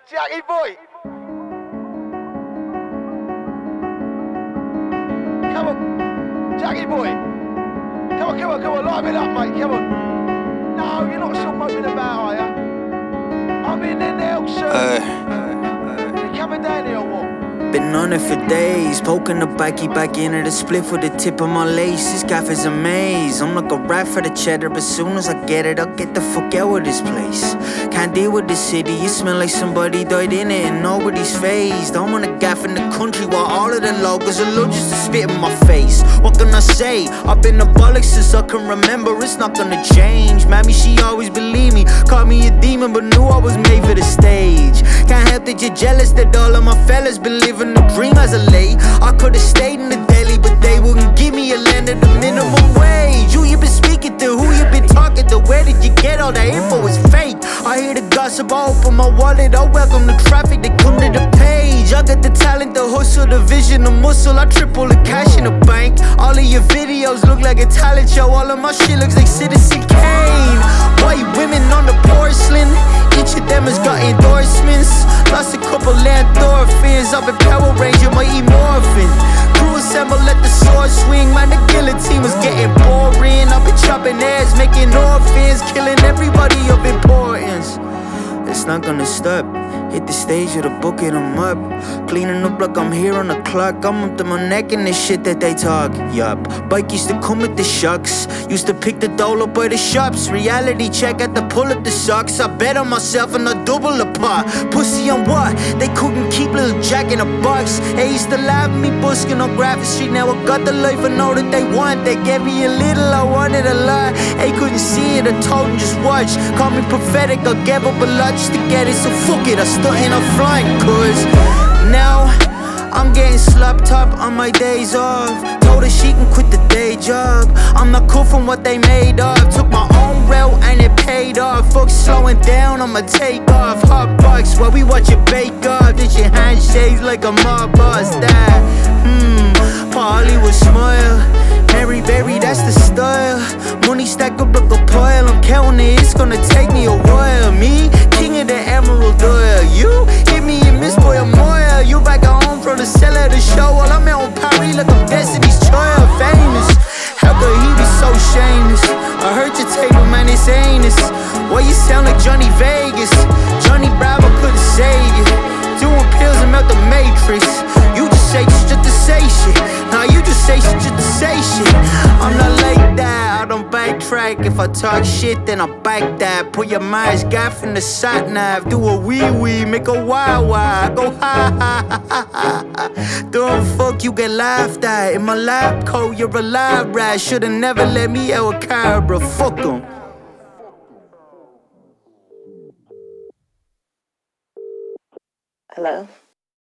Jackie boy. Come on, Jackie boy. Come on, live it up, mate. Come on. No, you're not still moping about, are ya? I'm in there now, sir. You coming down here or what? Been on it for days, poking the bikey back into the split with the tip of my lace. This gaff a maze. I'm like a rat for the cheddar, but soon as I get it, I'll get the fuck out of this place. Can't deal with the city, it smell like somebody died in it and nobody's phased. I'm on a gaff in the country while all of the locals are allergic to spit in my face. What can I say? I've been abolic since I can remember, it's not gonna change. Mammy, she always believed me, called me a demon, but knew I was made for the stage. Can't help that you're jealous that all of my fellas been living the dream as a late. I could've stayed in the deli, but they wouldn't give me a land at the minimum wage. Who you been speaking to? Who you been talking to? Where did you get all that info? It's fake. I hear the gossip, I open my wallet, I welcome the traffic, they come to the page. I got the talent, the hustle, the vision, the muscle, I triple the cash in the bank. All of your videos look like a talent show, all of my shit looks like Citizen Kane. White women on the porcelain, each of them has got endorsements. Lost a couple endorphins, I've been Power Ranger, my morphin'. Crew assemble, let the sword swing, man, the guillotine was getting boring. I've been chopping heads, making orphans, killing everybody of importance. It's not gonna stop. Hit the stage with a bucket, I'm up. Cleaning up like I'm here on the clock. I'm up to my neck in this shit that they talk. Yup, bike used to come with the shucks. Used to pick the dough up by the shops. Reality check, had to pull up the socks. I bet on myself and I double the pot. Pussy on what? They couldn't keep Lil Jack in a box. They used to laugh at me busking on Graphic Street. Now I got the life I know that they want. They gave me a little, I wanted a lot. They couldn't see it, I told them just watch. Call me prophetic, I gave up a lot just to get it. So fuck it, I stuntin' up front, cause now I'm getting slapped up on my days off. Told her she can quit the day job. I'm not cool from what they made of. Took my own route and it paid off. Fuck slowing down, I'ma take off. Hot box while we watch it bake off. Did your handshakes like a mob boss that? Hollywood smile. Mary Berry, that's the style. Money stack up like a pile. I'm counting it, it's gonna take me a while. Me, king of the Emerald Oil. You hit me and miss boy, I'm loyal. You back at home from the cellar of the show. While I'm out in Paris like I'm Destiny's Child. Famous, how could he be so shameless? I heard your table, man, it's heinous. Why you sound like Johnny Vegas? Johnny Bravo couldn't save you. Doing pills, I'm out the Matrix. You just say shit just to say shit. Nah, you just say shit just to say shit. I'm not like that, I don't backtrack. If I talk shit, then I back that. Put your mind's gaff in the sat nav. Do a wee wee, make a wah wah. Go ha ha ha ha ha. Don't fuck, you get laughed at. In my lab coat, you're a lab rat. Should've never let me out a car, bro. Fuck 'em. Hello?